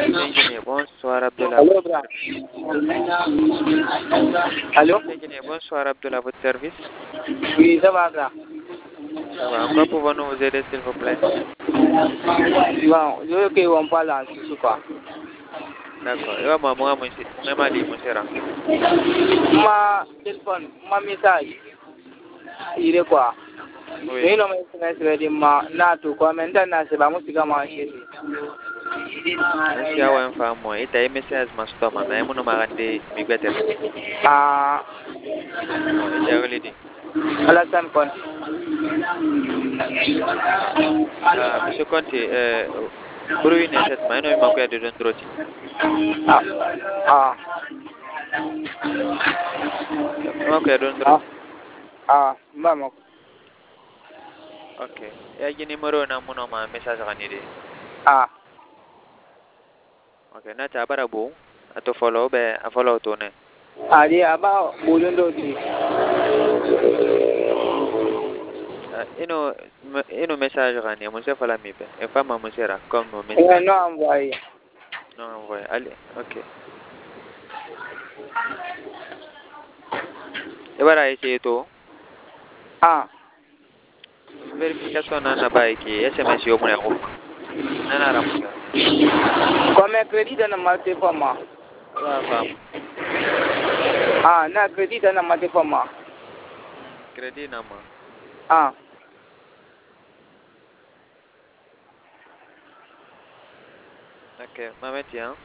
Ingénieur, bonsoir Abdullah. Allô, bra. Allô? Ingénieur, bonsoir Abdullah, votre service. Oui, ça va, bra. Ça va, en quoi pouvons-nous vous aider s'il vous plaît? Bon, je veux qu'on parle en Suisse, quoi. D'accord. Et moi, moi, Ali, mon cher. Ma téléphone, ma message, il est quoi? Oui. Mais non, mais c'est de ma nato, quoi. Maintenant, c'est pas moi qui vais manger. Nasi awa mfa mo ita yi message mastoma na yi munu magande mi better. Ah, Ita wali di. Alassane Conte. Monsieur Conte, buru ne set ma ino mi makuya de don droti. Makuya don droti. Mama. Okay. Ya ji numero na muno ma message kanide. Okay, na ta bara bo ato follow be a follow to ne. Di aba bolon do di. Ino message kani mo se fala mi be. E fama mo sera comme message. Non envoyé. Non envoyé. Allez, OK. E bara essayer to. Verification na ba ki SMS yo mo ya ko. Nana ramuka. Comme crédit dans ma téléphone. Wa fam. Na crédit dans ma téléphone. Credit nama. OK, mameti hein.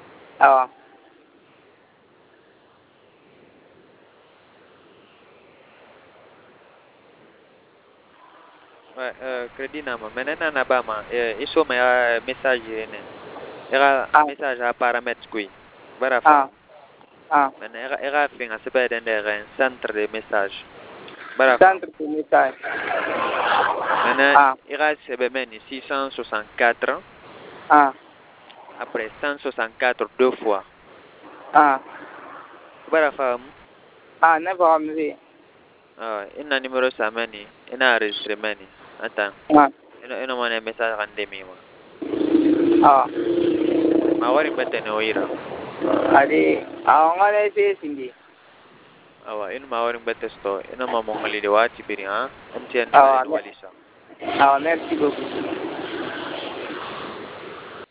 Ouais, crédit nama. Maintenant na ba ma iso ma message ne. Era message à paramètres kui. Bara fam. Maintenant era finga se ba den der centre de message. Bara fam. Centre de message. Maintenant era se be meni 664. Après 164 deux fois. Bara fam. Never me. Ina numéro sa meni. Ina enregistré meni. Attends. Ina mana message rande mi ma. Ma wari mbete ne oira. Adi, ngale se sindi. Awa, ina ma wari mbete sto. Ina ma mongali de wati biri ha. MTN walisa. Merci beaucoup.